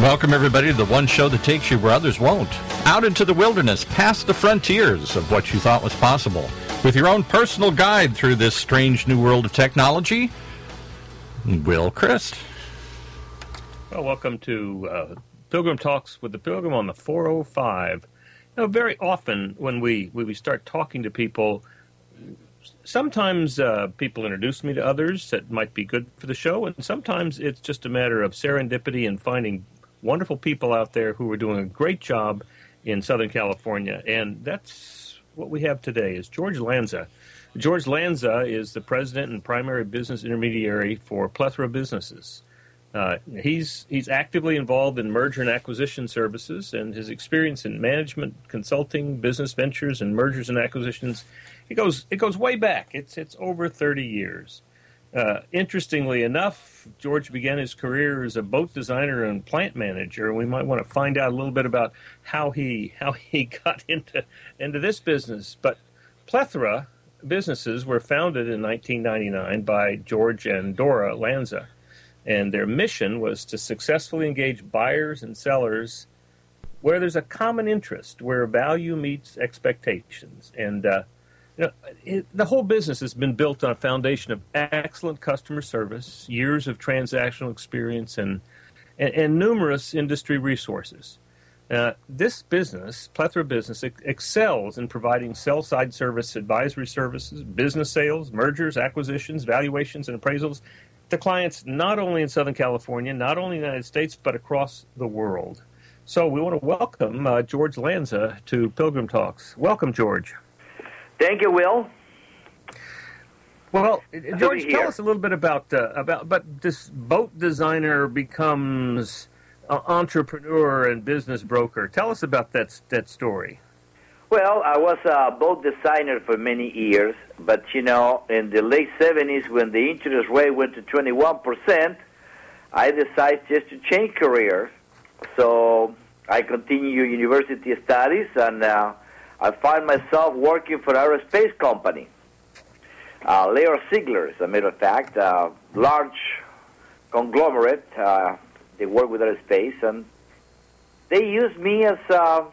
Welcome, everybody, to the one show that takes you where others won't. Out into the wilderness, past the frontiers of what you thought was possible. With your own personal guide through this strange new world of technology, Will Christ. Well, welcome to Pilgrim Talks with the Pilgrim on the 405. You know, very often when we start talking to people, sometimes people introduce me to others that might be good for the show, and sometimes it's just a matter of serendipity and finding wonderful people out there who are doing a great job in Southern California. And that's what we have today is George Lanza. George Lanza is the president and primary business intermediary for Plethora Businesses. He's actively involved in merger and acquisition services, and his experience in management, consulting, business ventures, and mergers and acquisitions, it goes way back. It's over 30 years. Interestingly enough, George began his career as a boat designer and plant manager. We might want to find out a little bit about how he got into this business. But Plethora Businesses were founded in 1999 by George and Dora Lanza, and their mission was to successfully engage buyers and sellers where there's a common interest, where value meets expectations. And the whole business has been built on a foundation of excellent customer service, years of transactional experience, and numerous industry resources. This business, Plethora Business, excels in providing sell-side service, advisory services, business sales, mergers, acquisitions, valuations, and appraisals to clients not only in Southern California, not only in the United States, but across the world. So we want to welcome George Lanza to Pilgrim Talks. Welcome, George. Thank you, Will. Well, George, tell us a little bit about this boat designer becomes entrepreneur and business broker. Tell us about that story. Well, I was a boat designer for many years, but, in the late 70s, when the interest rate went to 21%, I decided just to change careers. So I continued university studies, and I find myself working for an aerospace company, Lear Ziegler, as a matter of fact, a large conglomerate. They work with aerospace, and they use me as a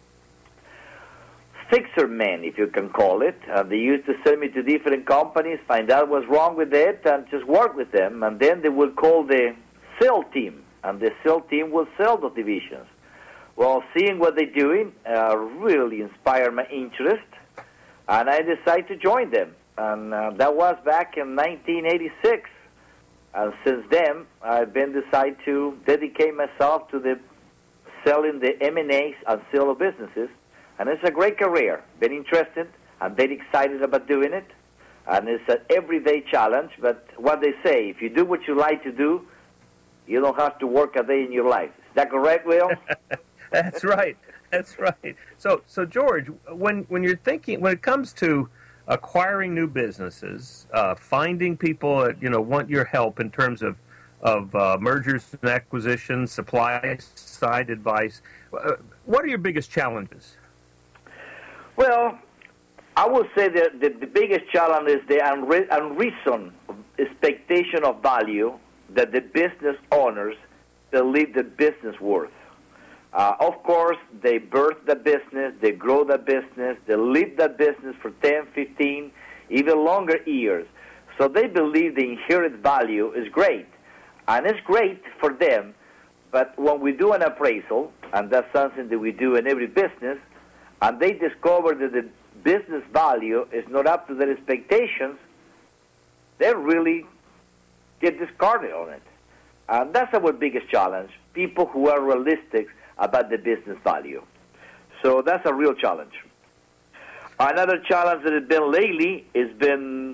fixer man, if you can call it. They used to send me to different companies, find out what's wrong with it, and just work with them. And then they will call the sales team, and the sales team will sell the divisions. Well, seeing what they're doing really inspired my interest, and I decided to join them. And that was back in 1986. And since then, I've been decided to dedicate myself to the selling the M&As and sale of businesses. And it's a great career. Very interested. I'm very excited about doing it. And it's an everyday challenge. But what they say, if you do what you like to do, you don't have to work a day in your life. Is that correct, Will? That's right. That's right. So George, when you're thinking, when it comes to acquiring new businesses, finding people that want your help in terms of mergers and acquisitions, supply side advice, what are your biggest challenges? Well, I would say that the biggest challenge is the unreasoned expectation of value that the business owners believe the business worth. Of course, they birth the business, they grow the business, they live the business for 10, 15, even longer years. So they believe the inherent value is great. And it's great for them, but when we do an appraisal, and that's something that we do in every business, and they discover that the business value is not up to their expectations, they really get discarded on it. And that's our biggest challenge, people who are realistic about the business value. So that's a real challenge. Another challenge that has been lately has been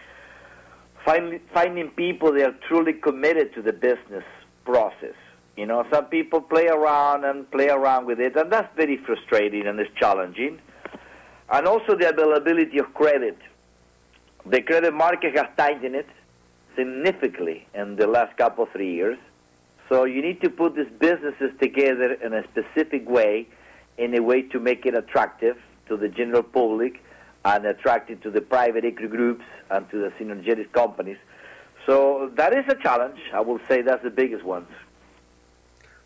finding people that are truly committed to the business process. Some people play around with it, and that's very frustrating and it's challenging. And also the availability of credit. The credit market has tightened it significantly in the last couple of 3 years. So you need to put these businesses together in a specific way, in a way to make it attractive to the general public and attractive to the private equity groups and to the synergetic companies. So that is a challenge. I will say that's the biggest one.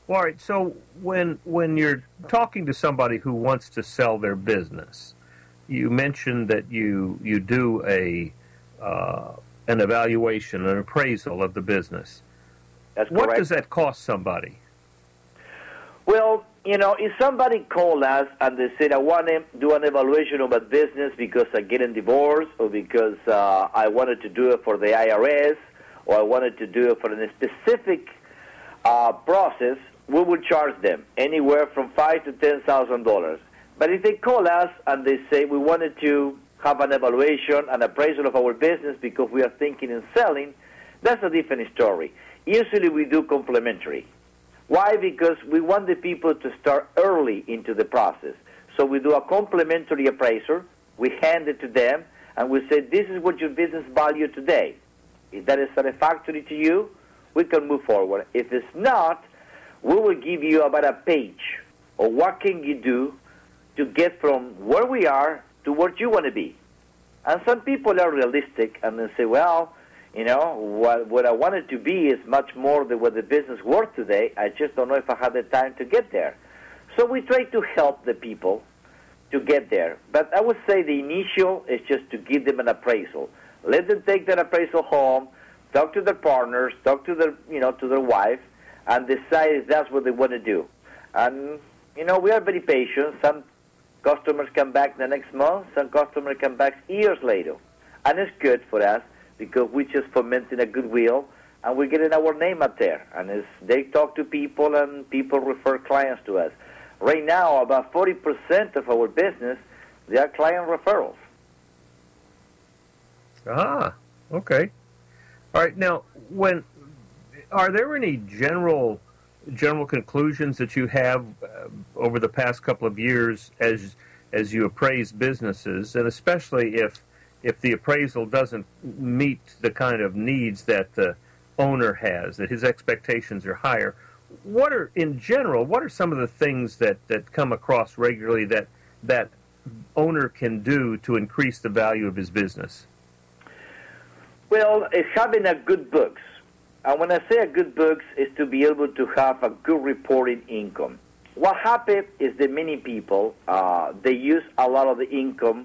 Well, all right. So when you're talking to somebody who wants to sell their business, you mentioned that you do an evaluation, an appraisal of the business. That's correct. What does that cost somebody? Well, if somebody called us and they said, I want to do an evaluation of a business because I'm getting divorced, or because I wanted to do it for the IRS, or I wanted to do it for a specific process, we would charge them anywhere from $5,000 to $10,000. But if they call us and they say, we wanted to have an evaluation, an appraisal of our business because we are thinking in selling, that's a different story. Usually we do complimentary. Why? Because we want the people to start early into the process. So we do a complimentary appraisal, we hand it to them, and we say, this is what your business value today. If that is satisfactory to you, we can move forward. If it's not, we will give you about a page of what can you do to get from where we are to where you want to be. And some people are realistic and they say, well, what I wanted to be is much more than what the business worth today. I just don't know if I have the time to get there. So we try to help the people to get there. But I would say the initial is just to give them an appraisal. Let them take that appraisal home, talk to their partners, talk to their, to their wife, and decide if that's what they want to do. And, we are very patient. Some customers come back the next month, some customers come back years later. And it's good for us because we're just fomenting a goodwill, and we're getting our name out there. And as they talk to people, and people refer clients to us. Right now, about 40% of our business, they are client referrals. Ah, okay. All right. Now, are there any general conclusions that you have over the past couple of years as you appraise businesses, and especially if the appraisal doesn't meet the kind of needs that the owner has, that his expectations are higher? What are some of the things that come across regularly that owner can do to increase the value of his business? Well, it's having a good books. And when I say a good books, is to be able to have a good reported income. What happens is that many people, they use a lot of the income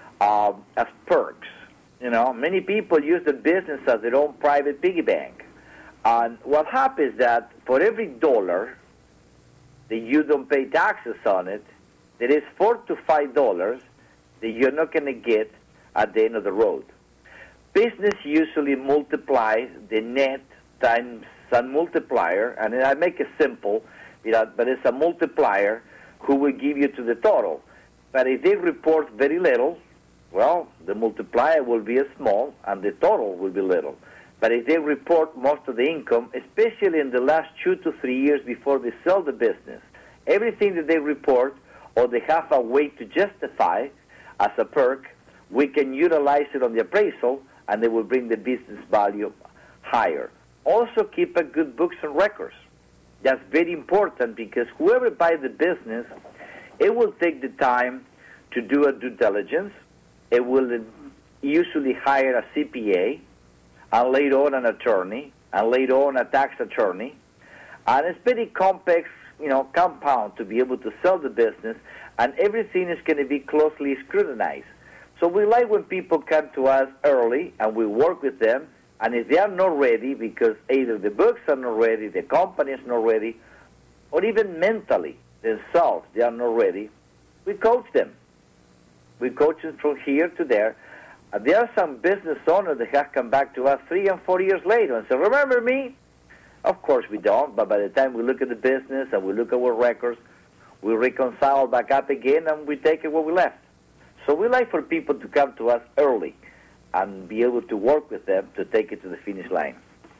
as perks. Many people use the business as their own private piggy bank. And what happens is that for every dollar that you don't pay taxes on it, there is $4 to $5 that you're not going to get at the end of the road. Business usually multiplies the net times a multiplier, and I make it simple, but it's a multiplier who will give you to the total. But if they report very little, well, the multiplier will be small and the total will be little. But if they report most of the income, especially in the last 2 to 3 years before they sell the business, everything that they report or they have a way to justify as a perk, we can utilize it on the appraisal, and they will bring the business value higher. Also keep a good books and records. That's very important because whoever buys the business, it will take the time to do a due diligence. It will usually hire a CPA, and later on an attorney, and later on a tax attorney. And it's very complex, compound to be able to sell the business, and everything is going to be closely scrutinized. So we like when people come to us early and we work with them, and if they are not ready because either the books are not ready, the company is not ready, or even mentally themselves they are not ready, we coach them. We coach them from here to there. And there are some business owners that have come back to us 3 and 4 years later and say, remember me? Of course we don't, but by the time we look at the business and we look at our records, we reconcile back up again and we take it where we left. So we like for people to come to us early and be able to work with them to take it to the finish line.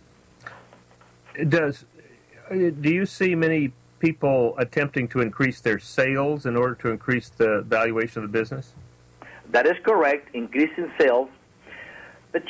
Do you see many people attempting to increase their sales in order to increase the valuation of the business? That is correct, increasing sales. But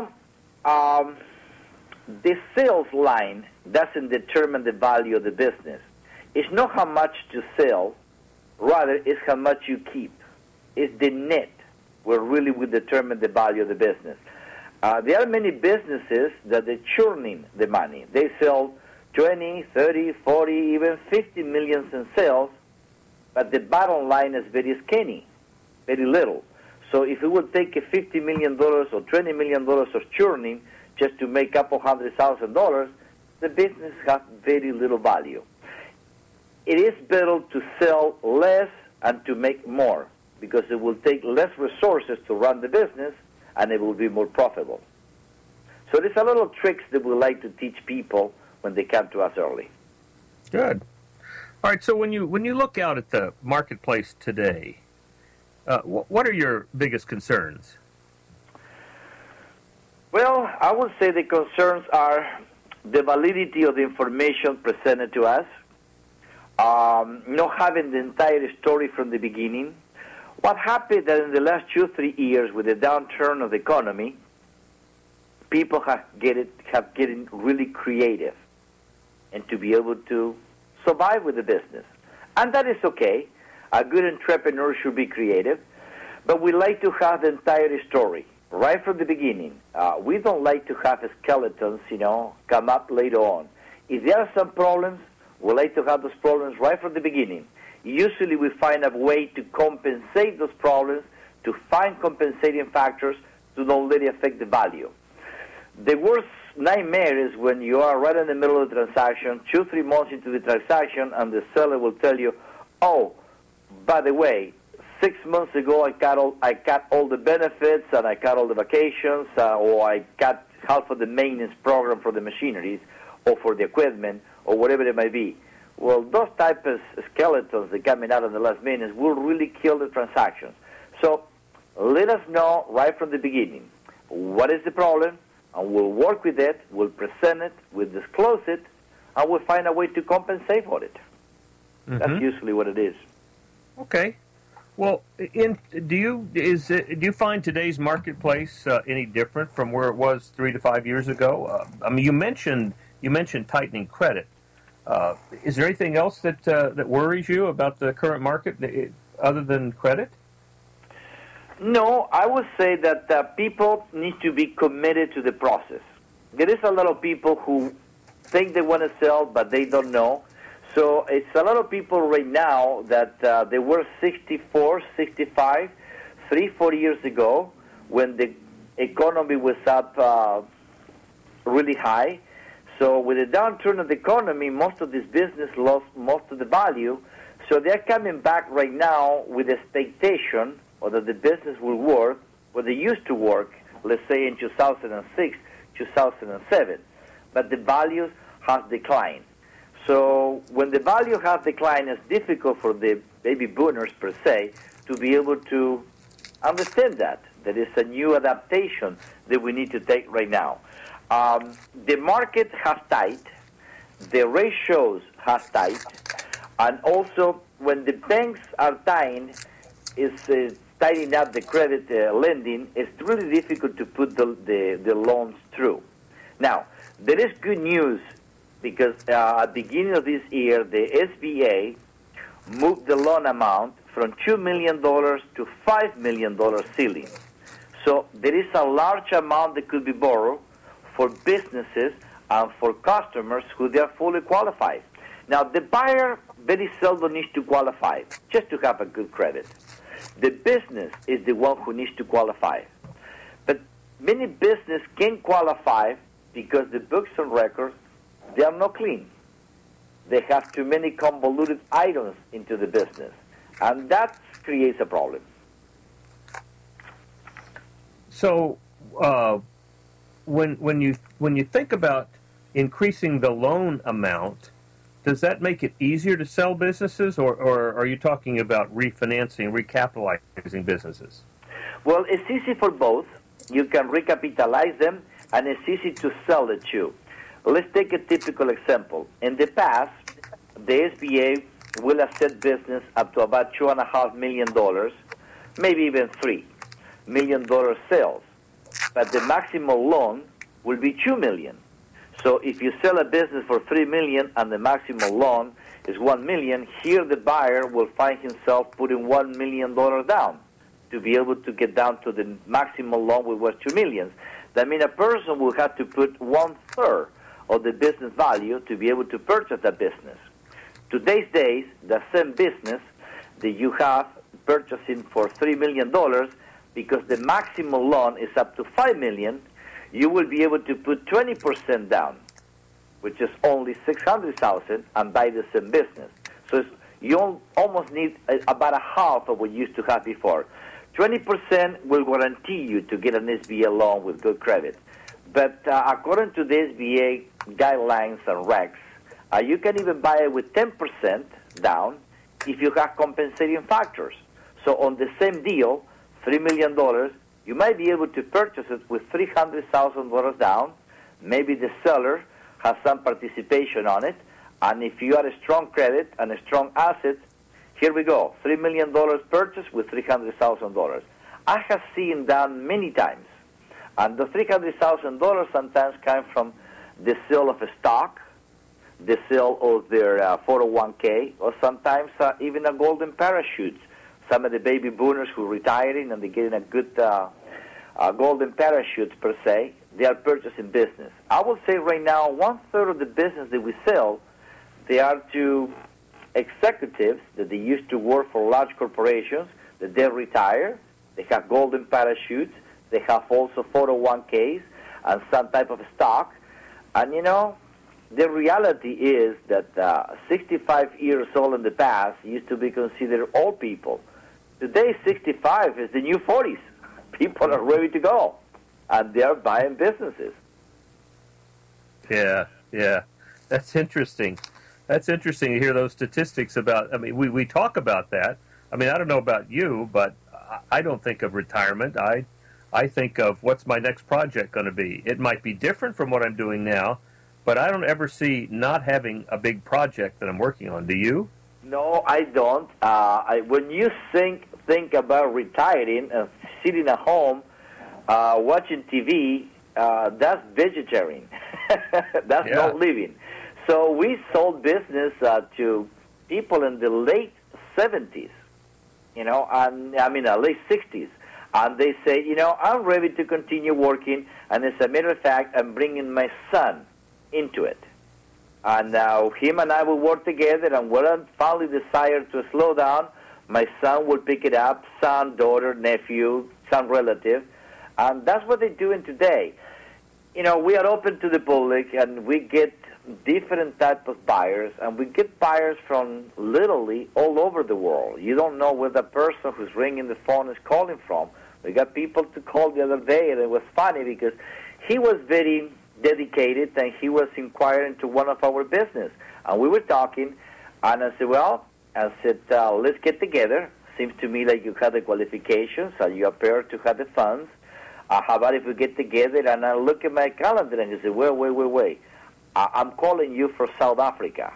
the sales line doesn't determine the value of the business. It's not how much to sell, rather it's how much you keep. It's the net where really will determine the value of the business. There are many businesses that are churning the money. They sell 20, 30, 40, even 50 millions in sales, but the bottom line is very skinny, very little. So if it would take a $50 million or $20 million of churning just to make up $100,000, the business has very little value. It is better to sell less and to make more, because it will take less resources to run the business and it will be more profitable. So there's a lot of tricks that we like to teach people when they come to us early. Good. All right, so when you look out at the marketplace today, what are your biggest concerns? Well, I would say the concerns are the validity of the information presented to us, not having the entire story from the beginning. What happened that in the last 2-3 years with the downturn of the economy, people have getting really creative and to be able to survive with the business. And that is okay. A good entrepreneur should be creative, but we like to have the entire story right from the beginning. We don't like to have skeletons, come up later on. If there are some problems, we like to have those problems right from the beginning. Usually we find a way to compensate those problems, to find compensating factors to not let it affect the value. The worst nightmare is when you are right in the middle of the transaction, 2-3 months into the transaction, and the seller will tell you, oh, by the way, 6 months ago I cut all the benefits and I cut all the vacations, or I cut half of the maintenance program for the machineries or for the equipment or whatever it might be. Well, those type of skeletons that coming out in the last minutes will really kill the transactions. So let us know right from the beginning what is the problem, and we'll work with it, we'll present it, we'll disclose it, and we'll find a way to compensate for it. Mm-hmm. That's usually what it is. Okay. Well, do you find today's marketplace any different from where it was 3 to 5 years ago? I mean, you mentioned tightening credit. Is there anything else that worries you about the current market other than credit? No, I would say that people need to be committed to the process. There is a lot of people who think they want to sell, but they don't know. So it's a lot of people right now that they were 64, 65, 3-4 years ago when the economy was up really high. So with the downturn of the economy, most of this business lost most of the value. So they're coming back right now with expectation or that the business will work where they used to work, let's say in 2006, 2007. But the values have declined. So when the value has declined, it's difficult for the baby boomers per se to be able to understand that. There is a new adaptation that we need to take right now. The market has tight, the ratios has tight, and also when the banks are tightening up the credit lending, it's really difficult to put the loans through. Now, there is good news because at the beginning of this year, the SBA moved the loan amount from $2 million to $5 million ceiling. So there is a large amount that could be borrowed for businesses and for customers who they are fully qualified. Now, the buyer very seldom needs to qualify just to have a good credit. The business is the one who needs to qualify. But many businesses can qualify because the books and records, they are not clean. They have too many convoluted items into the business, and that creates a problem. So, when you think about increasing the loan amount, does that make it easier to sell businesses, or are you talking about refinancing, recapitalizing businesses? Well, it's easy for both. You can recapitalize them, and it's easy to sell it too. Let's take a typical example. In the past, the SBA will accept business up to about $2.5 million, maybe even $3 million sales. But the maximum loan will be $2 million. So if you sell a business for $3 million and the maximum loan is $1 million, here the buyer will find himself putting $1 million down to be able to get down to the maximum loan, which was $2 million. That means a person will have to put 1/3 of the business value to be able to purchase that business. Today's days, the same business that you have purchasing for $3 million, because the maximum loan is up to $5 million, you will be able to put 20% down, which is only $600,000, and buy the same business. So you almost need about a half of what you used to have before. 20% will guarantee you to get an SBA loan with good credit. But according to the SBA guidelines and regs, you can even buy it with 10% down if you have compensating factors. So on the same deal, $3 million, you might be able to purchase it with $300,000 down. Maybe the seller has some participation on it. And if you are a strong credit and a strong asset, here we go, $3 million purchase with $300,000. I have seen that many times. And the $300,000 sometimes come from the sale of a stock, the sale of their 401k, or sometimes even a golden parachute. Some of the baby boomers who are retiring and they're getting a good golden parachute per se, they are purchasing business. I will say right now, 1/3 of the business that we sell, they are to executives that they used to work for large corporations, that they retire, they have golden parachutes, they have also 401ks and some type of stock. And you know, the reality is that 65 years old in the past used to be considered old people. Today, 65 is the new 40s. People are ready to go, and they are buying businesses. Yeah. That's interesting. That's interesting to hear those statistics about. I mean, we talk about that. I mean, I don't know about you, but I don't think of retirement. I think of what's my next project going to be. It might be different from what I'm doing now, but I don't ever see not having a big project that I'm working on. Do you? No, I don't. When you think about retiring and sitting at home watching TV, that's vegetarian. That's not living. So we sold business to people in the late 70s, and late 60s. And they say, I'm ready to continue working. And as a matter of fact, I'm bringing my son into it. And now him and I will work together. And when I finally decide to slow down, my son will pick it up, son, daughter, nephew, some relative. And that's what they're doing today. We are open to the public, and we get different type of buyers, and we get buyers from literally all over the world. You don't know where the person who's ringing the phone is calling from. We got people to call the other day, and it was funny because he was very dedicated, and he was inquiring to one of our business. And we were talking, and I said, let's get together. Seems to me like you have the qualifications, and you appear to have the funds. How about if we get together? And I look at my calendar, and he said, wait. I'm calling you for South Africa.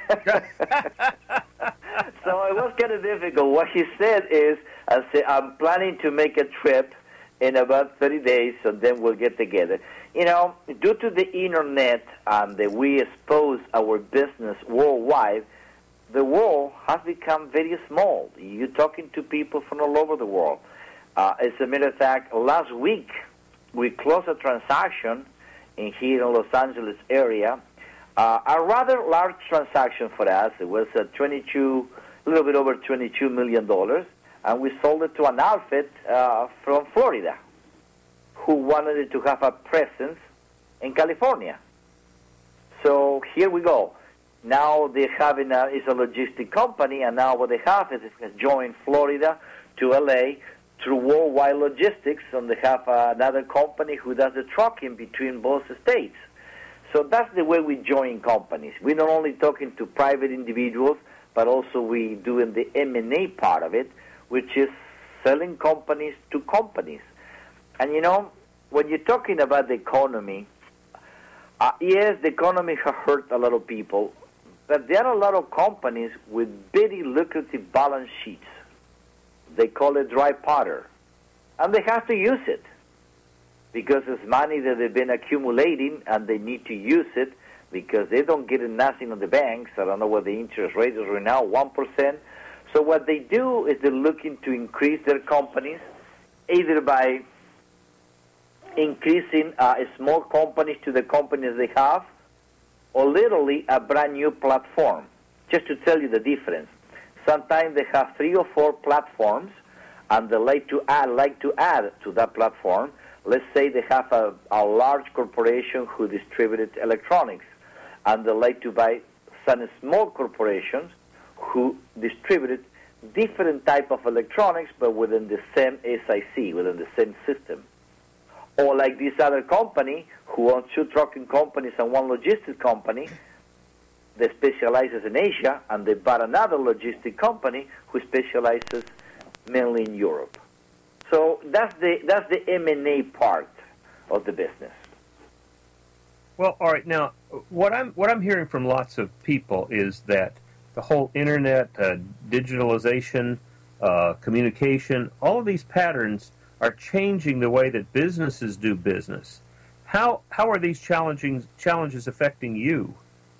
So it was kind of difficult. What he said is, I'm planning to make a trip in about 30 days, so then we'll get together. Due to the internet and that we expose our business worldwide, the world has become very small. You're talking to people from all over the world. As a matter of fact, last week we closed a transaction here in Los Angeles area, a rather large transaction for us. It was a little bit over $22 million, and we sold it to an outfit from Florida who wanted to have a presence in California. So here we go. Now they have is a logistic company, and now what they have is it has joined Florida to LA through Worldwide Logistics, and they have another company who does the trucking between both states. So that's the way we join companies. We're not only talking to private individuals, but also we do in the M&A part of it, which is selling companies to companies. And when you're talking about the economy, yes, the economy has hurt a lot of people, but there are a lot of companies with very lucrative balance sheets. They call it dry powder. And they have to use it because it's money that they've been accumulating, and they need to use it because they don't get nothing on the banks. I don't know what the interest rate is right now, 1%. So what they do is they're looking to increase their companies, either by increasing small companies to the companies they have, or literally a brand new platform. Just to tell you the difference. Sometimes they have 3 or 4 platforms, and they like to add to that platform. Let's say they have a large corporation who distributes electronics, and they like to buy some small corporations who distribute different type of electronics, but within the same SIC, within the same system. Or like this other company who owns 2 trucking companies and 1 logistics company that specializes in Asia, and they bought another logistic company who specializes mainly in Europe. So that's the M&A part of the business. Well, all right. Now, what I'm hearing from lots of people is that the whole internet, digitalization, communication, all of these patterns are changing the way that businesses do business. How are these challenges affecting you?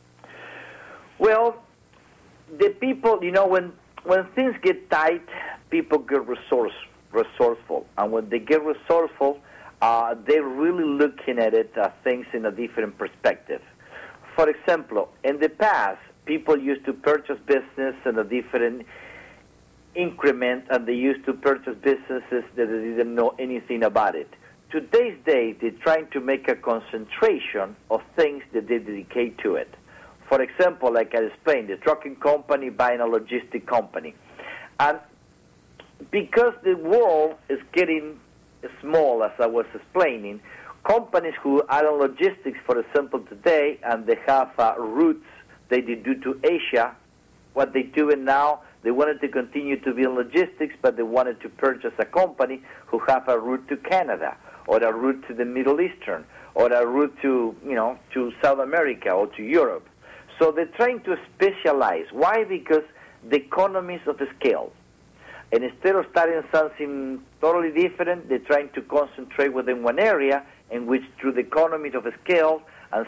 Well, the people, when things get tight, people get resourceful. And when they get resourceful, they're really looking at it, things in a different perspective. For example, in the past, people used to purchase business in a different increment, and they used to purchase businesses that they didn't know anything about it. Today's day, they're trying to make a concentration of things that they dedicate to it. For example, like I explained, the trucking company buying a logistic company. And because the world is getting small, as I was explaining, companies who are in logistics, for example, today, and they have routes they do to Asia, what they're doing now, they wanted to continue to be in logistics, but they wanted to purchase a company who have a route to Canada, or a route to the Middle Eastern, or a route to, to South America or to Europe. So they're trying to specialize. Why? Because the economies of the scale. And instead of starting something totally different, they're trying to concentrate within one area in which, through the economies of scale and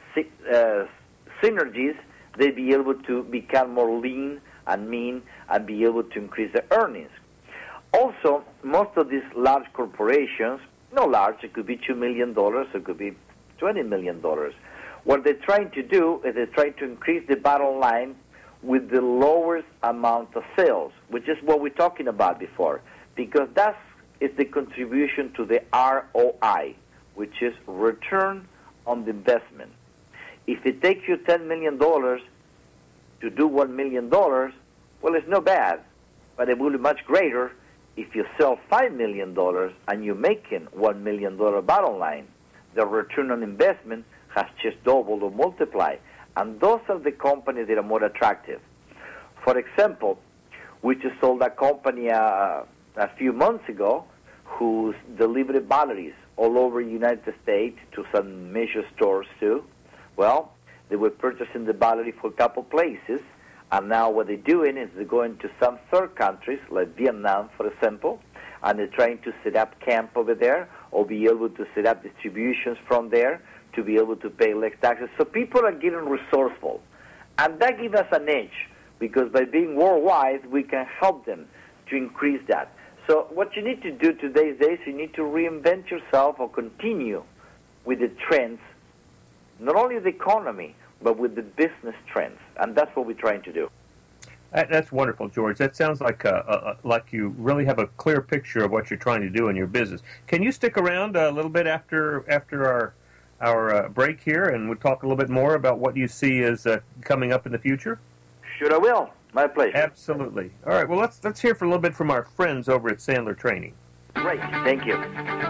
synergies, they be able to become more lean and mean and be able to increase their earnings. Also, most of these large corporations, not large, it could be $2 million, it could be $20 million. What they're trying to do is they're trying to increase the bottom line with the lowest amount of sales, which is what we're talking about before, because that is the contribution to the ROI, which is return on the investment. If it takes you $10 million to do $1 million, well, it's not bad, but it will be much greater if you sell $5 million and you're making $1 million bottom line. The return on investment has just doubled or multiplied. And those are the companies that are more attractive. For example, we just sold a company a few months ago who delivered batteries all over the United States to some major stores too. Well, they were purchasing the battery for a couple places, and now what they're doing is they're going to some third countries, like Vietnam, for example, and they're trying to set up camp over there or be able to set up distributions from there to be able to pay less taxes. So people are getting resourceful. And that gives us an edge, because by being worldwide, we can help them to increase that. So what you need to do today's days, you need to reinvent yourself or continue with the trends, not only the economy, but with the business trends. And that's what we're trying to do. That's wonderful, George. That sounds like you really have a clear picture of what you're trying to do in your business. Can you stick around a little bit after our break here, and we'll talk a little bit more about what you see as coming up in the future? Sure, I will. My pleasure. Absolutely. All right. Well, let's hear for a little bit from our friends over at Sandler Training. Great. Thank you.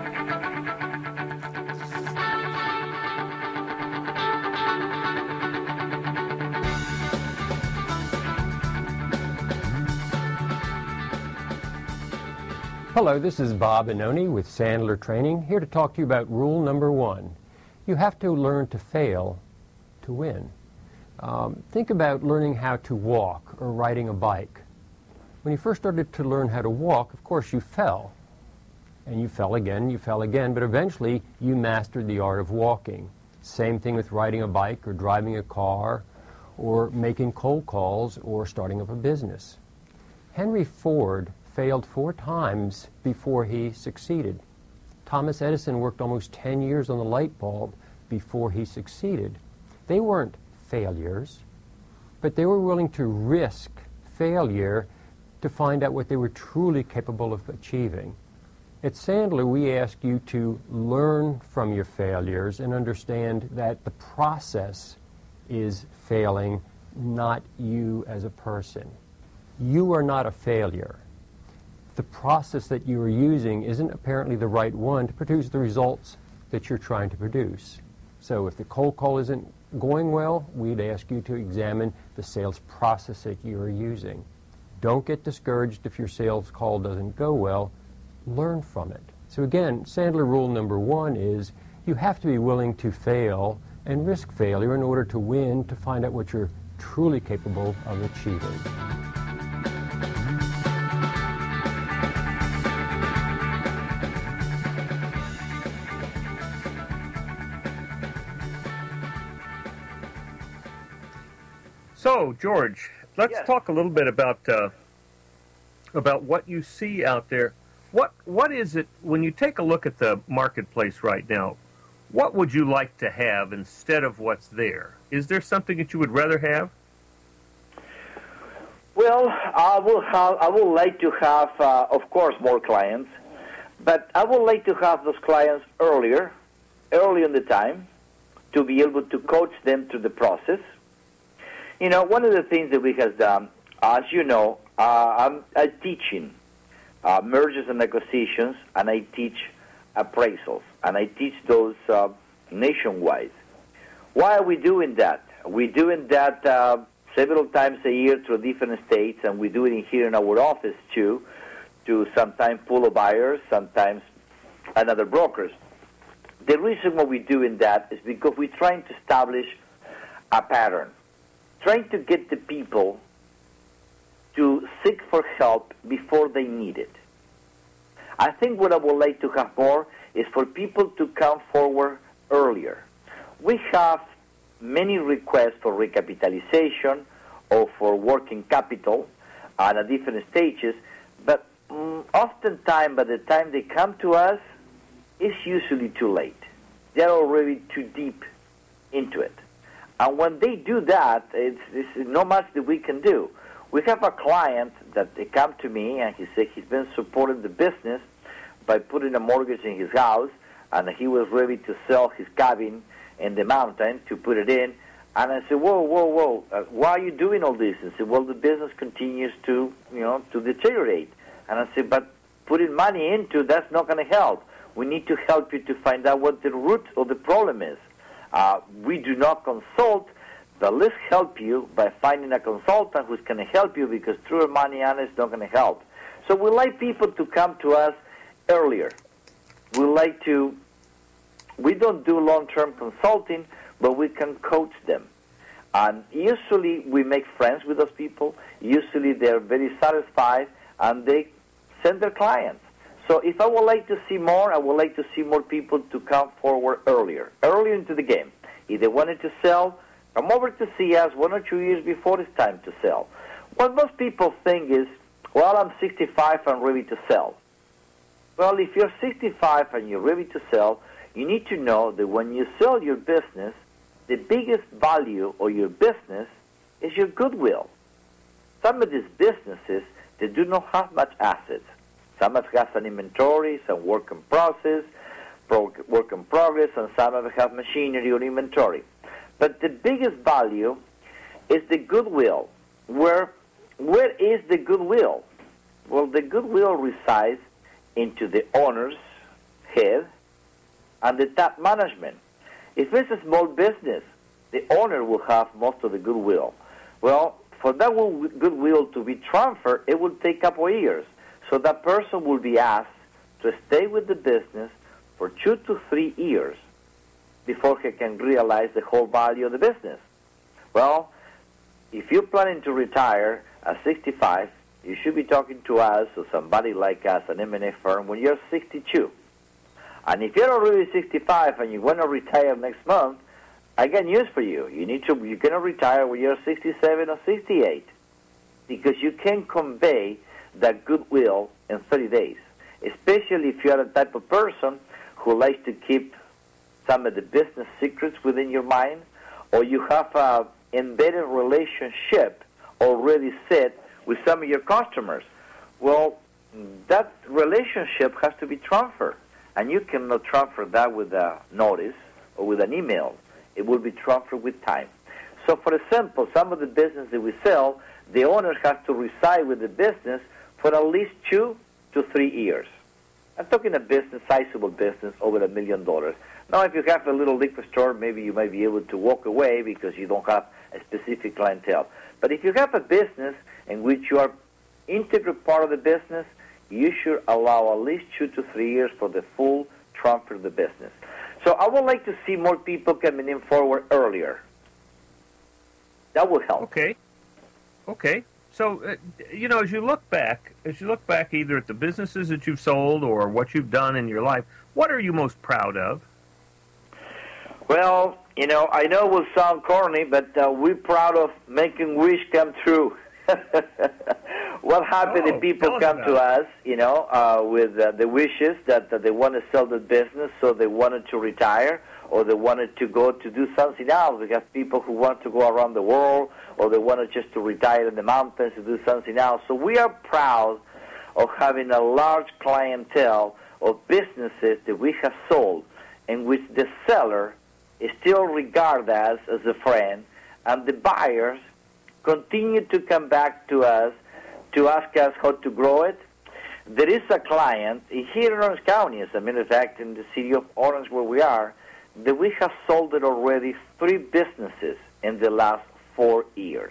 Hello, this is Bob Annoni with Sandler Training, here to talk to you about rule number 1. You have to learn to fail to win. Think about learning how to walk or riding a bike. When you first started to learn how to walk, of course you fell. And you fell again, but eventually you mastered the art of walking. Same thing with riding a bike or driving a car or making cold calls or starting up a business. Henry Ford failed 4 times before he succeeded. Thomas Edison worked almost 10 years on the light bulb before he succeeded. They weren't failures, but they were willing to risk failure to find out what they were truly capable of achieving. At Sandler, we ask you to learn from your failures and understand that the process is failing, not you as a person. You are not a failure. The process that you are using isn't apparently the right one to produce the results that you're trying to produce. So if the cold call isn't going well, we'd ask you to examine the sales process that you are using. Don't get discouraged if your sales call doesn't go well. Learn from it. So again, Sandler rule number 1 is you have to be willing to fail and risk failure in order to win, to find out what you're truly capable of achieving. So, George, let's Yes. talk a little bit about what you see out there. What is it, when you take a look at the marketplace right now, what would you like to have instead of what's there? Is there something that you would rather have? Well, I would like to have, of course, more clients, but I would like to have those clients early in the time, to be able to coach them through the process. You know, one of the things that we have done, as you know, I'm teaching mergers and acquisitions, and I teach appraisals, and I teach those nationwide. Why are we doing that? We're doing that several times a year through different states, and we do it here in our office too, to sometimes pull buyers, sometimes another brokers. The reason why we're doing that is because we're trying to establish a pattern, trying to get the people to seek for help before they need it. I think what I would like to have more is for people to come forward earlier. We have many requests for recapitalization or for working capital at different stages, but oftentimes by the time they come to us, it's usually too late. They're already too deep into it. And when they do that, it's not much that we can do. We have a client that they come to me and he said he's been supporting the business by putting a mortgage in his house, and he was ready to sell his cabin in the mountain to put it in. And I said, whoa, why are you doing all this? And said, well, the business continues to deteriorate. And I said, but putting money into that's not going to help. We need to help you to find out what the root of the problem is. We do not consult, but let's help you by finding a consultant who's going to help you, because true money on is not going to help. So we like people to come to us earlier. We don't do long-term consulting, but we can coach them. And usually we make friends with those people. Usually they're very satisfied, and they send their clients. So if I would like to see more, I would like to see more people to come forward earlier into the game. If they wanted to sell, come over to see us 1 or 2 years before it's time to sell. What most people think is, well, I'm 65, I'm ready to sell. Well, if you're 65 and you're ready to sell, you need to know that when you sell your business, the biggest value of your business is your goodwill. Some of these businesses, they do not have much assets. Some have an inventory, some work in progress, and some have machinery or inventory. But the biggest value is the goodwill. Where is the goodwill? Well, the goodwill resides into the owner's head and the top management. If it's a small business, the owner will have most of the goodwill. Well, for that goodwill to be transferred, it will take a couple of years. So that person will be asked to stay with the business for 2 to 3 years before he can realize the whole value of the business. Well, if you're planning to retire at 65, you should be talking to us or somebody like us, an M&A firm, when you're 62. And if you're already 65 and you want to retire next month, I got news for you. You're going to retire when you're 67 or 68, because you can convey that goodwill in 30 days, especially if you're the type of person who likes to keep some of the business secrets within your mind, or you have embedded relationship already set with some of your customers. Well, that relationship has to be transferred, and you cannot transfer that with a notice or with an email. It will be transferred with time. So, for example, some of the business that we sell, the owner has to reside with the business for at least 2 to 3 years. I'm talking a business, sizable business, over $1 million. Now, if you have a little liquor store, maybe you might be able to walk away because you don't have a specific clientele. But if you have a business in which you are integral part of the business, you should allow at least 2 to 3 years for the full transfer of the business. So I would like to see more people coming in forward earlier. That will help. Okay. So, as you look back either at the businesses that you've sold or what you've done in your life, what are you most proud of? Well, I know it will sound corny, but we're proud of making wish come true. What happened if people come to us, with the wishes that they want to sell the business, so they wanted to retire, or they wanted to go to do something else. We have people who want to go around the world, or they wanted just to retire in the mountains to do something else. So we are proud of having a large clientele of businesses that we have sold, in which the seller still regards us as a friend, and the buyers continue to come back to us to ask us how to grow it. There is a client here in Orange County, as a matter of fact, in the city of Orange where we are, that we have sold it already 3 businesses in the last 4 years.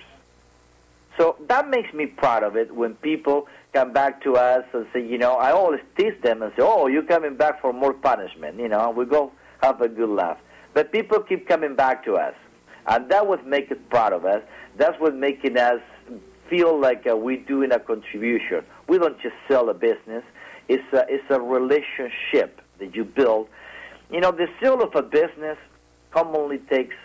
So that makes me proud of it when people come back to us and say, I always tease them and say, oh, you're coming back for more punishment, and we go have a good laugh. But people keep coming back to us, and that would make it proud of us. That's what making us feel like we're doing a contribution. We don't just sell a business. It's a relationship that you build. The sale of a business commonly takes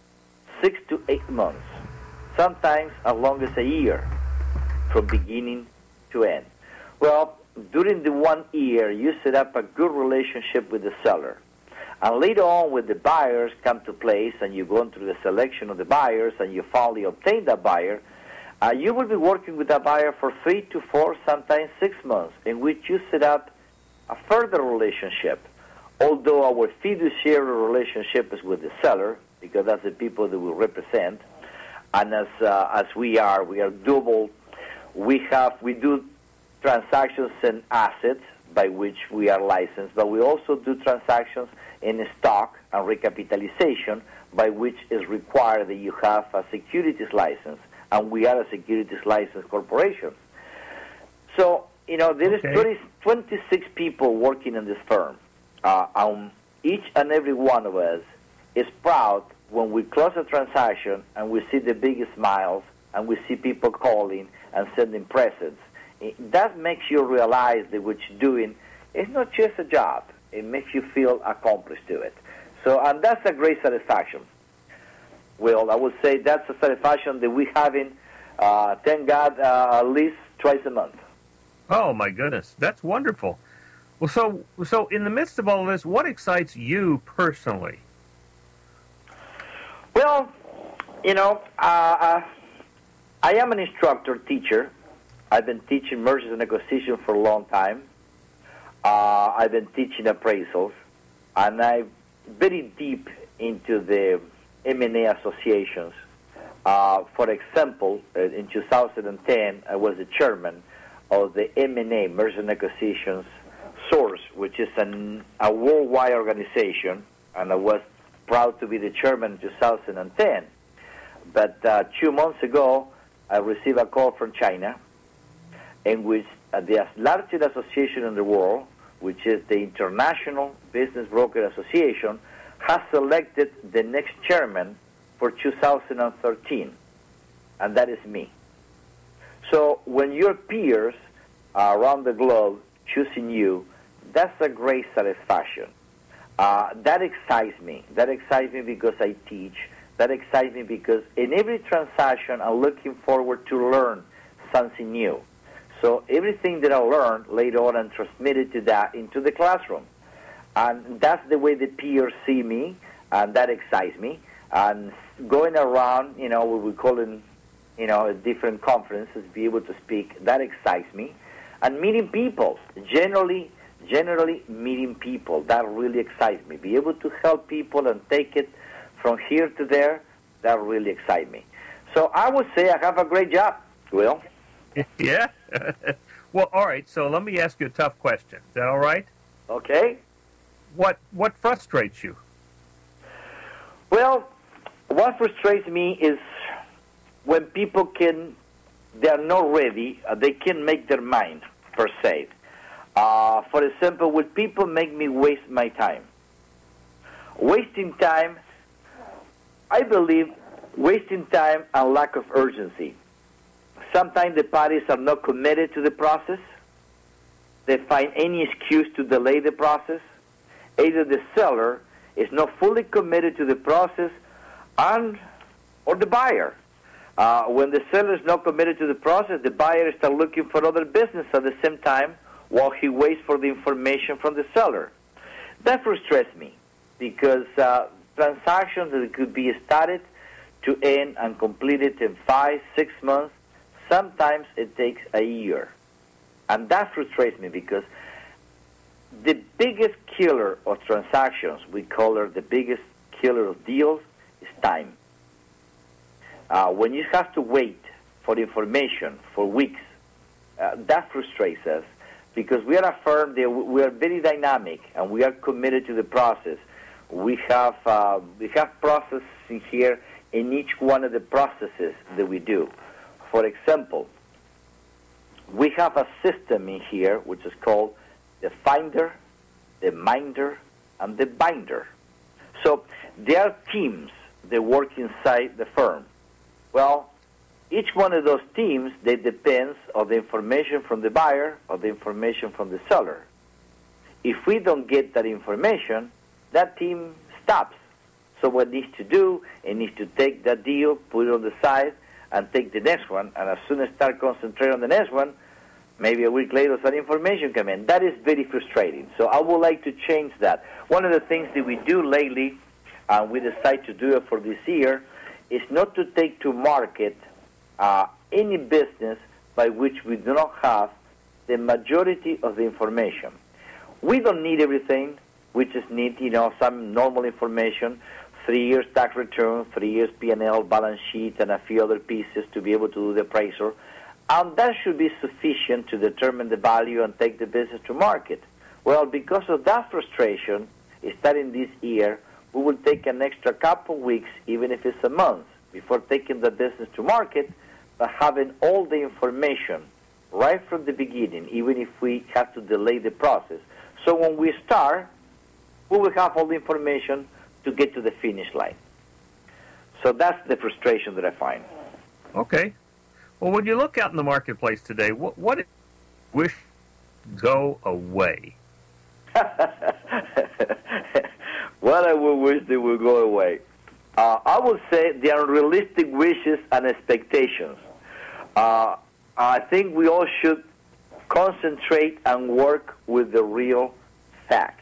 6 to 8 months, sometimes as long as a year, from beginning to end. Well, during the 1 year, you set up a good relationship with the seller. And later on, when the buyers come to place and you go through the selection of the buyers and you finally obtain that buyer, you will be working with that buyer for 3 to 4, sometimes 6 months, in which you set up a further relationship. Although our fiduciary relationship is with the seller, because that's the people that we represent, and as we are double. We do transactions in assets by which we are licensed, but we also do transactions in stock and recapitalization by which is required that you have a securities license, and we are a securities license corporation. So, there is 26 people working in this firm. Each and every one of us is proud when we close a transaction and we see the biggest smiles and we see people calling and sending presents. That makes you realize that what you're doing is not just a job. It makes you feel accomplished to it. So, and that's a great satisfaction. Well, I would say that's a satisfaction that we're having, thank God, at least twice a month. Oh, my goodness. That's wonderful. Well, so in the midst of all this, what excites you personally? Well, I am an instructor, teacher. I've been teaching mergers and acquisitions for a long time. I've been teaching appraisals, and I'm very deep into the M&A associations. For example, in 2010, I was the chairman of the M&A, Mergers and Acquisitions Source, which is a worldwide organization, and I was proud to be the chairman in 2010. But 2 months ago, I received a call from China, in which the largest association in the world, which is the International Business Broker Association, has selected the next chairman for 2013, and that is me. So when your peers around the globe choosing you, that's a great satisfaction. That excites me. That excites me because I teach. That excites me because in every transaction, I'm looking forward to learn something new. So everything that I learn later on, I'm transmitted to that into the classroom. And that's the way the peers see me, and that excites me. and going around, what we call in, different conferences, be able to speak, that excites me. And meeting people, generally meeting people, that really excites me. Be able to help people and take it from here to there, that really excites me. So I would say I have a great job, Will. Yeah? Well, all right, so let me ask you a tough question. Is that all right? Okay. What frustrates you? Well, what frustrates me is when people they are not ready, they can't make their mind, per se. For example, when people make me waste my time. Wasting time, I believe, wasting time and lack of urgency. Sometimes the parties are not committed to the process. They find any excuse to delay the process. Either the seller is not fully committed to the process or the buyer. When the seller is not committed to the process, the buyer starts looking for other business at the same time while he waits for the information from the seller. That frustrates me because transactions that could be started to end and completed in 5, 6 months, sometimes it takes a year. And that frustrates me because the biggest killer of transactions, we call her the biggest killer of deals, is time. When you have to wait for information for weeks, that frustrates us because we are a firm that we are very dynamic and we are committed to the process. We have processes in here in each one of the processes that we do. For example, we have a system in here which is called the finder, the minder, and the binder. So there are teams that work inside the firm. Well, each one of those teams, they depends on the information from the buyer or the information from the seller. If we don't get that information, that team stops. So what it needs to do, it needs to take that deal, put it on the side, and take the next one. And as soon as start concentrating on the next one, maybe a week later that information come in. That is very frustrating. So I would like to change that. One of the things that we do lately, and we decide to do it for this year, is not to take to market any business by which we do not have the majority of the information. We don't need everything. We just need, some normal information, 3 years tax return, 3 years P&L, balance sheet, and a few other pieces to be able to do the appraisal. And that should be sufficient to determine the value and take the business to market. Well, because of that frustration, starting this year, we will take an extra couple weeks, even if it's a month, before taking the business to market, but having all the information right from the beginning, even if we have to delay the process. So when we start, we will have all the information to get to the finish line. So that's the frustration that I find. Okay. Well, when you look out in the marketplace today, what wish go away? What I would wish they would go away. I would say the unrealistic wishes and expectations. I think we all should concentrate and work with the real facts.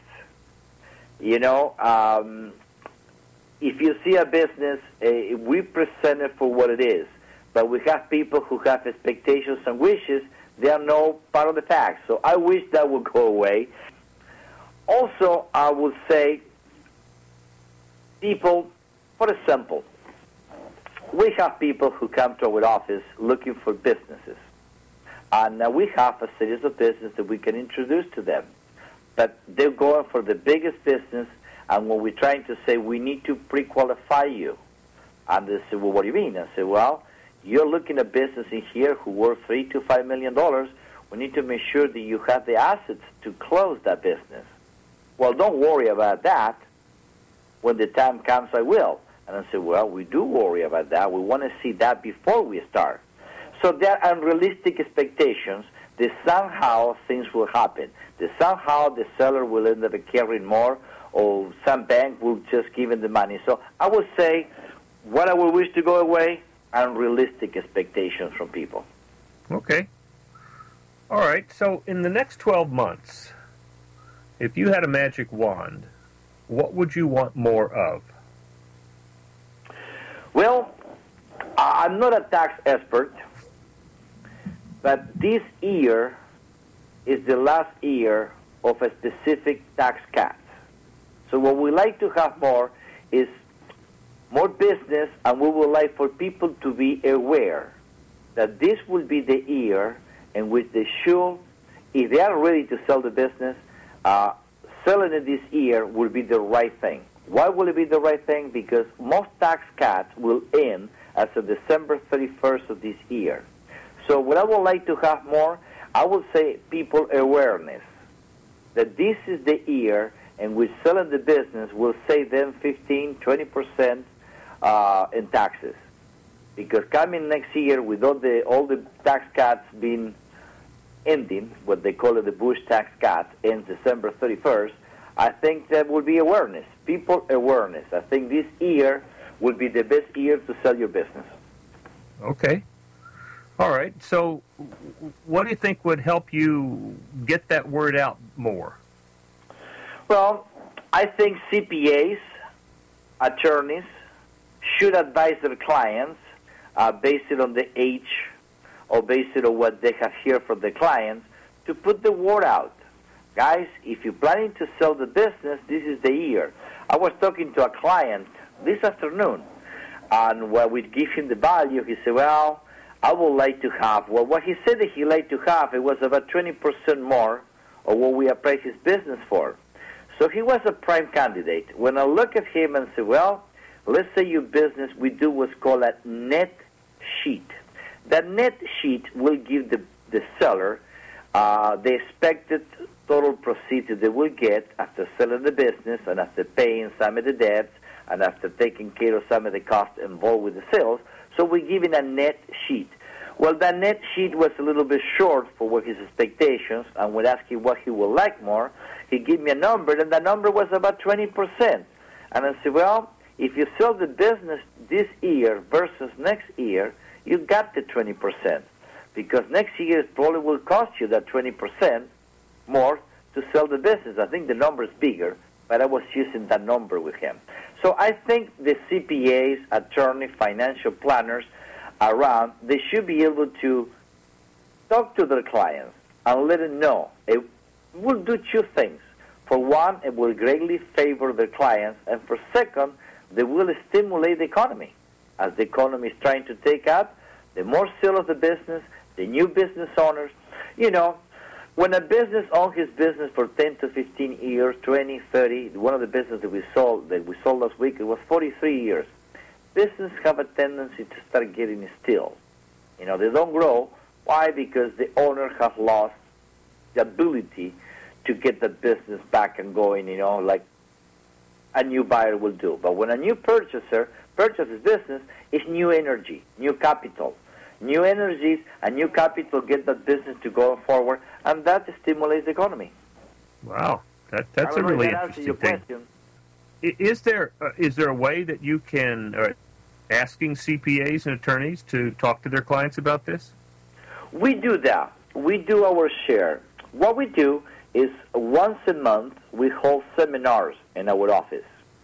If you see a business, we present it for what it is. But we have people who have expectations and wishes. They are no part of the facts. So I wish that would go away. Also, I would say people, for example, we have people who come to our office looking for businesses. And we have a series of businesses that we can introduce to them. But they're going for the biggest business, and when we're trying to say, we need to pre-qualify you. And they say, well, what do you mean? I say, well, you're looking at business in here who worth $3 to $5 million. We need to make sure that you have the assets to close that business. Well, don't worry about that. When the time comes, I will. And I say, well, we do worry about that. We want to see that before we start. So there are unrealistic expectations that somehow things will happen. That somehow the seller will end up carrying more, or some bank will just give him the money. So I would say what I would wish to go away, unrealistic expectations from people. Okay. All right. So in the next 12 months, if you had a magic wand, what would you want more of? Well, I'm not a tax expert, but this year is the last year of a specific tax cut. So what we like to have more is more business, and we would like for people to be aware that this will be the year in which they should, if they are ready to sell the business, selling it this year will be the right thing. Why will it be the right thing? Because most tax cuts will end as of December 31st of this year. So what I would like to have more, I would say people awareness that this is the year in which selling the business will save them 15, 20% in taxes. Because coming next year with all the tax cuts being ending, what they call it the Bush tax cut, ends December 31st, I think that will be awareness, people awareness. I think this year will be the best year to sell your business. Okay. All right. So what do you think would help you get that word out more? Well, I think CPAs, attorneys, should advise their clients based on the age or based on what they have heard from the clients to put the word out. Guys, if you're planning to sell the business, this is the year. I was talking to a client this afternoon, and when we give him the value, he said, well, I would like to have, well, what he said that he liked to have, it was about 20% more of what we appraised his business for. So he was a prime candidate. When I look at him and say, well, let's say your business, we do what's called a net sheet. That net sheet will give the seller the expected total proceeds that they will get after selling the business and after paying some of the debts and after taking care of some of the costs involved with the sales. So we're giving a net sheet. Well, that net sheet was a little bit short for what his expectations, and when asking what he would like more, he gave me a number, and the number was about 20%. And I said, well, if you sell the business this year versus next year, you got the 20%. Because next year it probably will cost you that 20% more to sell the business. I think the number is bigger, but I was using that number with him. So I think the CPAs, attorney, financial planners around, they should be able to talk to their clients and let them know. It will do two things. For one, it will greatly favor their clients, and for second, they will stimulate the economy. As the economy is trying to take up, the more sale of the business, the new business owners, you know, when a business owns his business for 10 to 15 years, 20, 30, one of the businesses that we sold last week, it was 43 years. Businesses have a tendency to start getting still. You know, they don't grow. Why? Because the owner has lost the ability to get the business back and going, you know, like a new buyer will do. But when a new purchaser purchases business, it's new energy, new capital. New energies and new capital get that business to go forward, and that stimulates the economy. Wow, that's a really interesting thing. Is there a way that you can asking CPAs and attorneys to talk to their clients about this? We do that. We do our share. What we do is once a month we hold seminars in our office.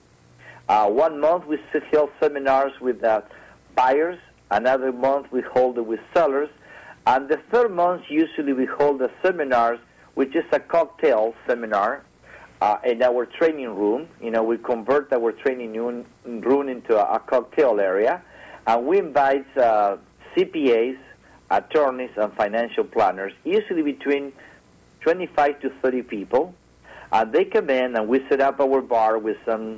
1 month we hold seminars with buyers. Another month we hold it with sellers. And the third month usually we hold the seminars, which is a cocktail seminar in our training room. You know, we convert our training room into a cocktail area. And we invite CPAs, attorneys, and financial planners, usually between 25 to 30 people. They come in and we set up our bar with some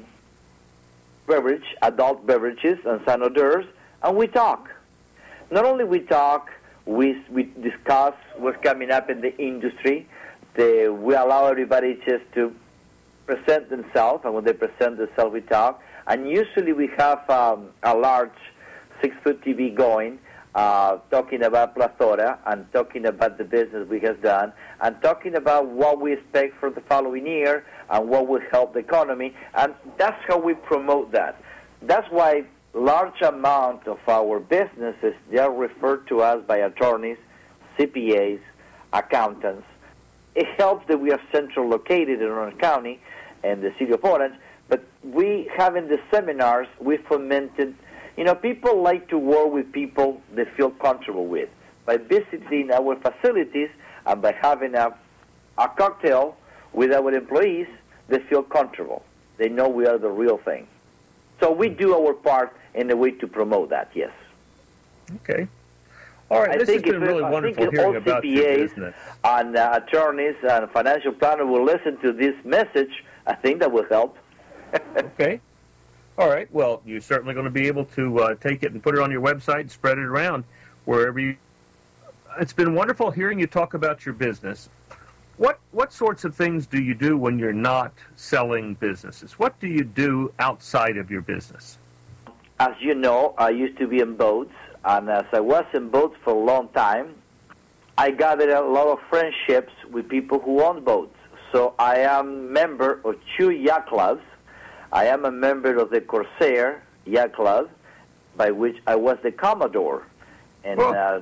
adult beverages and some hors d'oeuvres, and we talk. Not only we talk, we discuss what's coming up in the industry. We allow everybody just to present themselves, and when they present themselves, we talk. And usually we have a large 6-foot TV going, talking about Plethora and talking about the business we have done and talking about what we expect for the following year and what will help the economy. And that's how we promote that. That's why large amount of our businesses, they are referred to us by attorneys, CPAs, accountants. It helps that we are central located in Orange County and the city of Orange, but we have in the seminars, we fomented, People like to work with people they feel comfortable with. By visiting our facilities and by having a cocktail with our employees, they feel comfortable. They know we are the real thing. So we do our part in a way to promote that, yes. Okay. All right, this has been really wonderful hearing about your business. And attorneys and financial planners will listen to this message. I think that will help. Okay. All right. Well, you're certainly going to be able to take it and put it on your website and spread it around wherever you... It's been wonderful hearing you talk about your business. What sorts of things do you do when you're not selling businesses? What do you do outside of your business? As you know, I used to be in boats, and as I was in boats for a long time, I gathered a lot of friendships with people who own boats. So I am a member of 2 yacht clubs. I am a member of the Corsair Yacht Club, by which I was the Commodore in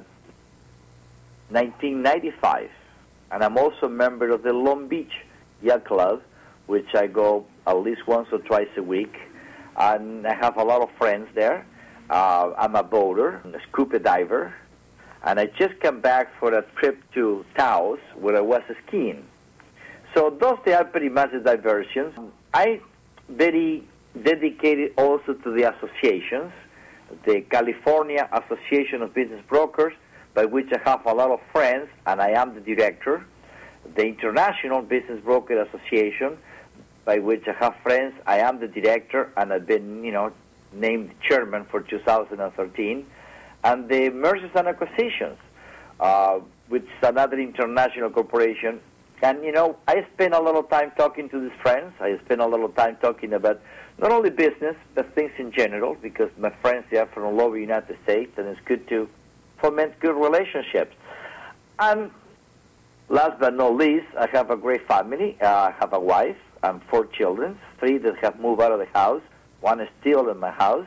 1995. And I'm also a member of the Long Beach Yacht Club, which I go at least once or twice a week. And I have a lot of friends there. I'm a boater, a scuba diver, and I just came back for a trip to Taos where I was skiing. So those they are pretty much the diversions. I very dedicated also to the associations, the California Association of Business Brokers, by which I have a lot of friends, and I am the director. The International Business Broker Association, by which I have friends, I am the director, and I've been, named chairman for 2013. And the Mergers and Acquisitions, which is another international corporation. And, I spend a lot of time talking to these friends. I spend a lot of time talking about not only business, but things in general, because my friends, they are from all over the United States, and it's good to foment good relationships. And last but not least, I have a great family. I have a wife and 4 children, 3 that have moved out of the house. 1 is still in my house,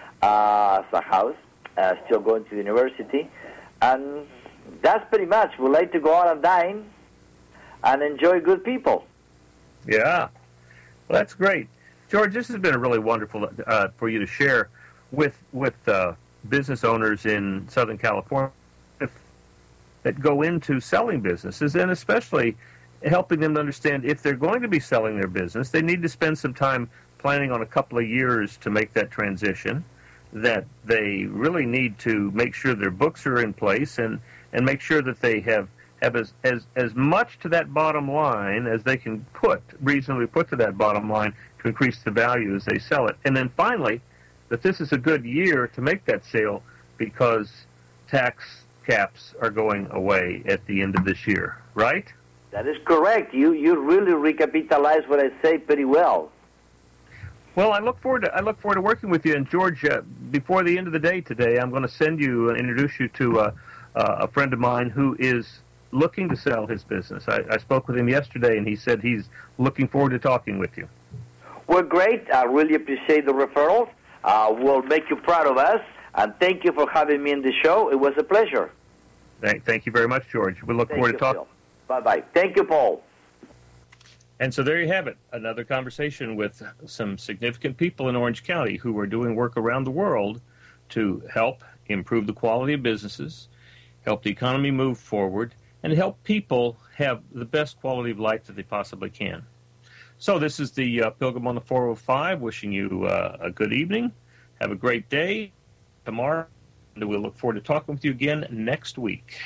still going to the university. And that's pretty much. We like to go out and dine and enjoy good people. Yeah, well, that's great. George, this has been a really wonderful for you to share with business owners in Southern California that go into selling businesses, and especially helping them to understand if they're going to be selling their business, they need to spend some time planning on a couple of years to make that transition, that they really need to make sure their books are in place and make sure that they have as much to that bottom line as they can reasonably put to that bottom line to increase the value as they sell it. And then finally, that this is a good year to make that sale because tax caps are going away at the end of this year, right? That is correct. You really recapitalized what I say pretty well. Well, I look forward to working with you. And George, before the end of the day today, I'm going to send you and introduce you to a friend of mine who is looking to sell his business. I spoke with him yesterday, and he said he's looking forward to talking with you. Well, great. I really appreciate the referrals. We'll make you proud of us, and thank you for having me in the show. It was a pleasure. Thank you very much, George. We look forward to talking. Bye-bye. Thank you, Paul. And so there you have it, another conversation with some significant people in Orange County who are doing work around the world to help improve the quality of businesses, help the economy move forward, and help people have the best quality of life that they possibly can. So this is the Pilgrim on the 405 wishing you a good evening. Have a great day tomorrow, and we'll look forward to talking with you again next week.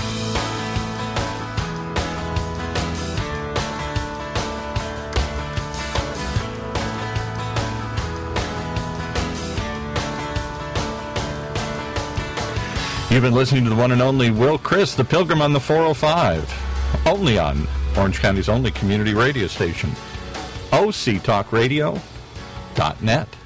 You've been listening to the one and only Will Chris, the Pilgrim on the 405, only on Orange County's only community radio station, OCTalkRadio.net.